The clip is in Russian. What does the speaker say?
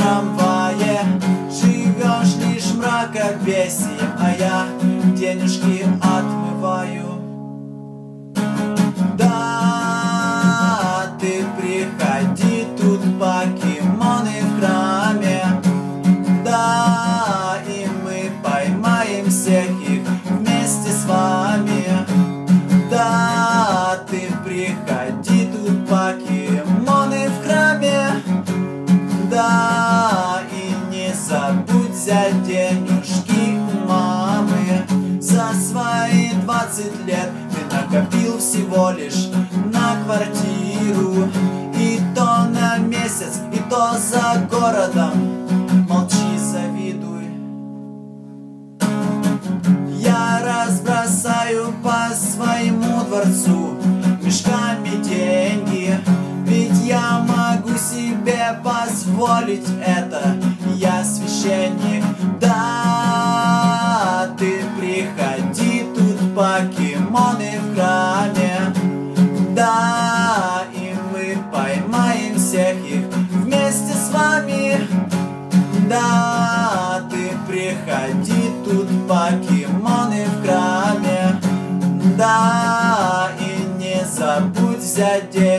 трамвае. Живешь лишь мракобесием, а я денежки отмываю. Да, ты приходи, тут покемоны в храме. Да, и мы поймаем всех их вместе с вами. Да, ты приходи, тут покемоны в храме. Да, и не забудь взять денежки у мамы. За свои 20 лет ты накопил всего лишь на квартиру. И то на месяц, и то за городом. Молчи, завидуй. Я разбросаю по своему дворцу мешками деньги, ведь я могу себе позволить это. Я священник. Да, ты приходи, тут покемоны в храме. Да, и мы поймаем всех их вместе с вами. Да, ты приходи, тут покемоны в храме. Да, и не забудь взять деньги.